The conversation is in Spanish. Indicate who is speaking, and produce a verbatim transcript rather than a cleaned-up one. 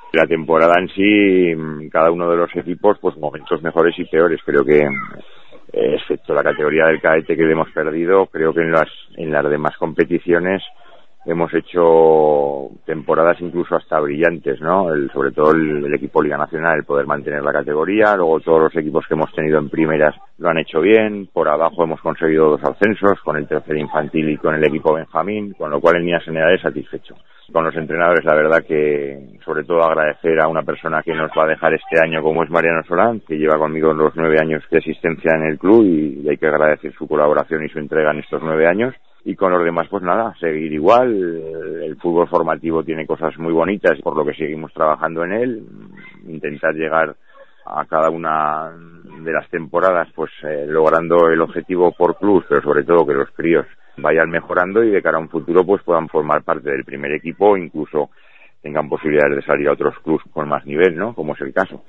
Speaker 1: La temporada en sí, cada uno de los equipos, pues momentos mejores y peores. Creo que, eh, excepto la categoría del cadete que hemos perdido, creo que en las, en las demás competiciones hemos hecho temporadas incluso hasta brillantes, ¿no? El, sobre todo el, el equipo Liga Nacional, el poder mantener la categoría. Luego todos los equipos que hemos tenido en primeras lo han hecho bien. Por abajo hemos conseguido dos ascensos, con el tercer infantil y con el equipo Benjamín, con lo cual en líneas generales satisfecho. Con los entrenadores, la verdad que sobre todo agradecer a una persona que nos va a dejar este año, como es Mariano Solán, que lleva conmigo los nueve años de existencia en el club, y hay que agradecer su colaboración y su entrega en estos nueve años. Y con los demás, pues nada, seguir igual. El fútbol formativo tiene cosas muy bonitas, por lo que seguimos trabajando en él. Intentar llegar a cada una de las temporadas, pues eh, logrando el objetivo por club, pero sobre todo que los críos vayan mejorando y de cara a un futuro pues puedan formar parte del primer equipo o incluso tengan posibilidades de salir a otros clubes con más nivel, ¿no? Como es el caso.